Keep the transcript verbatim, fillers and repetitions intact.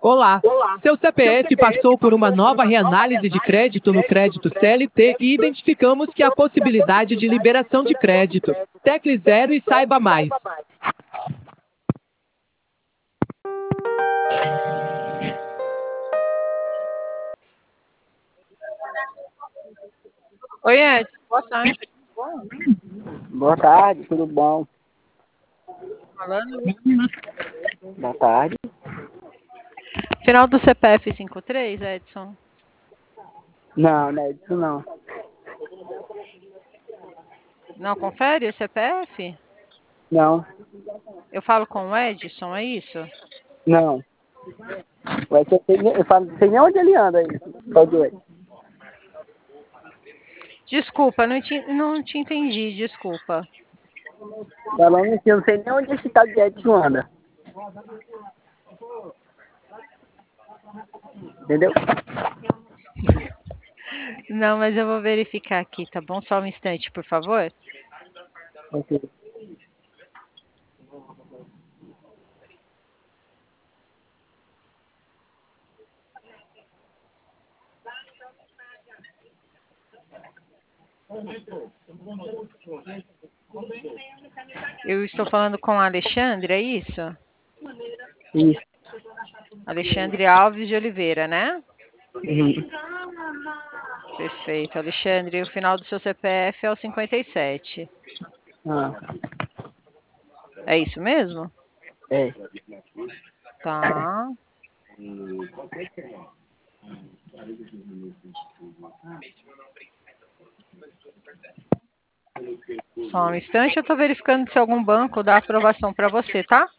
Olá! Seu C P F passou por uma nova reanálise de crédito no crédito C L T e identificamos que há possibilidade de liberação de crédito. Tecle zero e saiba mais. Oi, Ed. Boa tarde. Boa tarde, tudo bom? Falando. Boa tarde. Final do C P F cinquenta e três, Edson? Não, não é isso não. Não confere o C P F? Não, Eu falo com o Edson, é isso? não. Vai ser, eu falo, não sei nem onde ele anda aí. Pode ir. Desculpa, não te, não te entendi, desculpa. Falando assim, eu não sei nem onde esse tal de Edson anda. Entendeu? Não, mas eu vou verificar aqui, tá bom? Só um instante, por favor. Ok. Eu estou falando com o Alexandre, é isso? Isso. Alexandre Alves de Oliveira, né? Uhum. Perfeito. Alexandre, o final do seu C P F é o cinquenta e sete. Ah, É isso mesmo? é. Tá. Só um instante, eu estou verificando se algum banco dá aprovação para você, tá?